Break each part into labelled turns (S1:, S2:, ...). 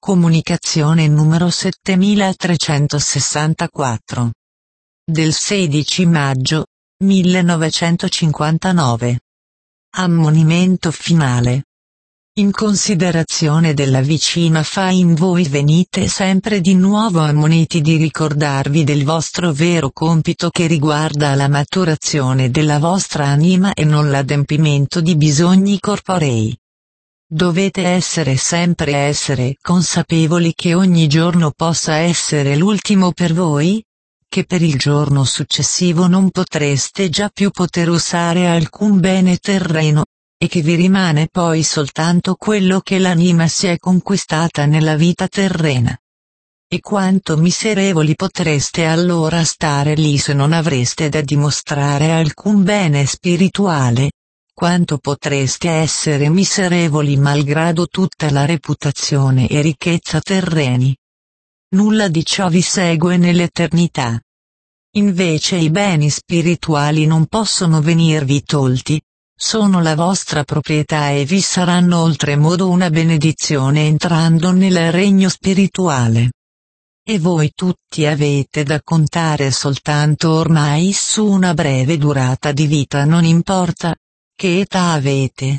S1: Comunicazione numero 7364. Del 16 maggio 1959. Ammonimento finale. In considerazione della vicina fine voi venite sempre di nuovo ammoniti di ricordarvi del vostro vero compito che riguarda la maturazione della vostra anima e non l'adempimento di bisogni corporei. Dovete essere consapevoli che ogni giorno possa essere l'ultimo per voi, che per il giorno successivo non potreste già più poter usare alcun bene terreno, e che vi rimane poi soltanto quello che l'anima si è conquistata nella vita terrena. E quanto miserevoli potreste allora stare lì se non avreste da dimostrare alcun bene spirituale? Quanto potreste essere miserevoli malgrado tutta la reputazione e ricchezza terreni? Nulla di ciò vi segue nell'eternità. Invece i beni spirituali non possono venirvi tolti, sono la vostra proprietà e vi saranno oltremodo una benedizione entrando nel regno spirituale. E voi tutti avete da contare soltanto ormai su una breve durata di vita, non importa che età avete.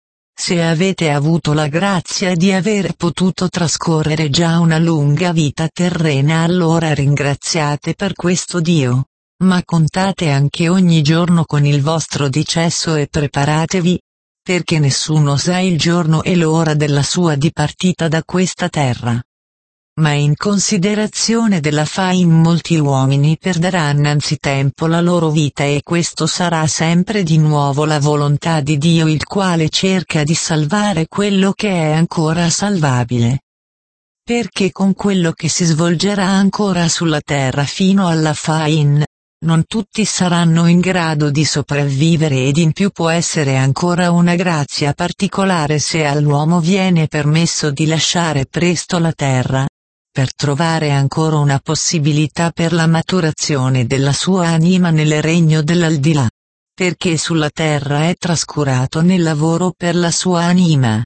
S1: Se avete avuto la grazia di aver potuto trascorrere già una lunga vita terrena, allora ringraziate per questo Dio, ma contate anche ogni giorno con il vostro decesso e preparatevi, perché nessuno sa il giorno e l'ora della sua dipartita da questa terra. Ma in considerazione della fine molti uomini perderanno anzitempo la loro vita e questo sarà sempre di nuovo la volontà di Dio, il quale cerca di salvare quello che è ancora salvabile. Perché con quello che si svolgerà ancora sulla terra fino alla fine, non tutti saranno in grado di sopravvivere ed in più può essere ancora una grazia particolare se all'uomo viene permesso di lasciare presto la terra, per trovare ancora una possibilità per la maturazione della sua anima nel regno dell'aldilà, perché sulla terra è trascurato nel lavoro per la sua anima.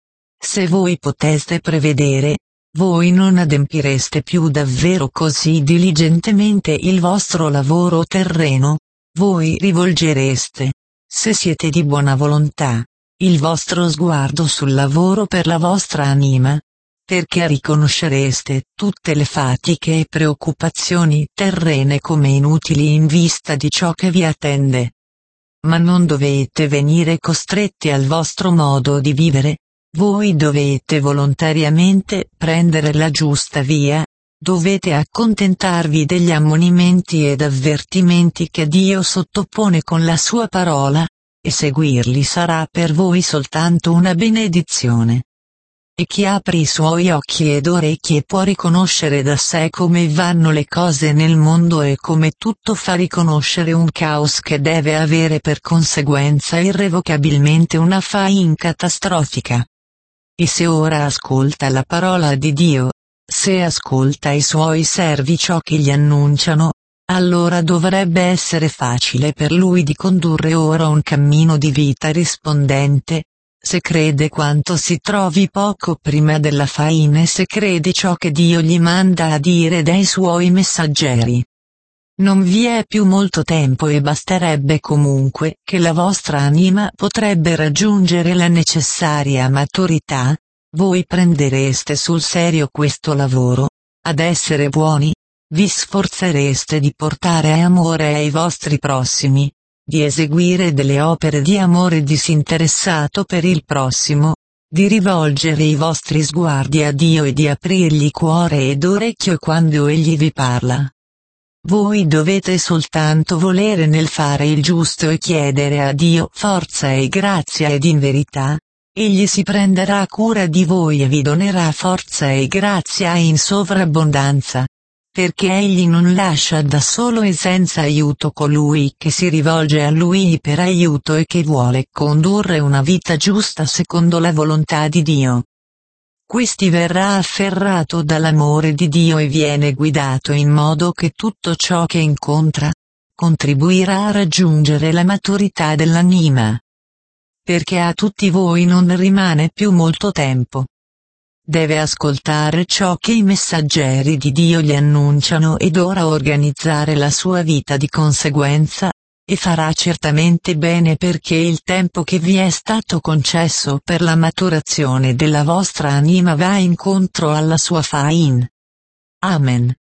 S1: Se voi poteste prevedere, voi non adempireste più davvero così diligentemente il vostro lavoro terreno, voi rivolgereste, se siete di buona volontà, il vostro sguardo sul lavoro per la vostra anima, perché riconoscereste tutte le fatiche e preoccupazioni terrene come inutili in vista di ciò che vi attende. Ma non dovete venire costretti al vostro modo di vivere, voi dovete volontariamente prendere la giusta via, dovete accontentarvi degli ammonimenti ed avvertimenti che Dio sottopone con la sua parola, e seguirli sarà per voi soltanto una benedizione. E chi apre i suoi occhi ed orecchie può riconoscere da sé come vanno le cose nel mondo e come tutto fa riconoscere un caos che deve avere per conseguenza irrevocabilmente una fine catastrofica. E se ora ascolta la parola di Dio, se ascolta i suoi servi ciò che gli annunciano, allora dovrebbe essere facile per lui di condurre ora un cammino di vita rispondente, se crede quanto si trovi poco prima della fine e se crede ciò che Dio gli manda a dire dai suoi messaggeri. Non vi è più molto tempo e basterebbe comunque che la vostra anima potrebbe raggiungere la necessaria maturità, voi prendereste sul serio questo lavoro, ad essere buoni, vi sforzereste di portare amore ai vostri prossimi, di eseguire delle opere di amore disinteressato per il prossimo, di rivolgere i vostri sguardi a Dio e di aprirgli cuore ed orecchio quando Egli vi parla. Voi dovete soltanto volere nel fare il giusto e chiedere a Dio forza e grazia ed in verità, Egli si prenderà cura di voi e vi donerà forza e grazia in sovrabbondanza. Perché Egli non lascia da solo e senza aiuto colui che si rivolge a Lui per aiuto e che vuole condurre una vita giusta secondo la volontà di Dio. Questi verrà afferrato dall'amore di Dio e viene guidato in modo che tutto ciò che incontra, contribuirà a raggiungere la maturità dell'anima. Perché a tutti voi non rimane più molto tempo. deve ascoltare ciò che i messaggeri di Dio gli annunciano ed ora organizzare la sua vita di conseguenza, e farà certamente bene perché il tempo che vi è stato concesso per la maturazione della vostra anima va incontro alla sua fin. Amen.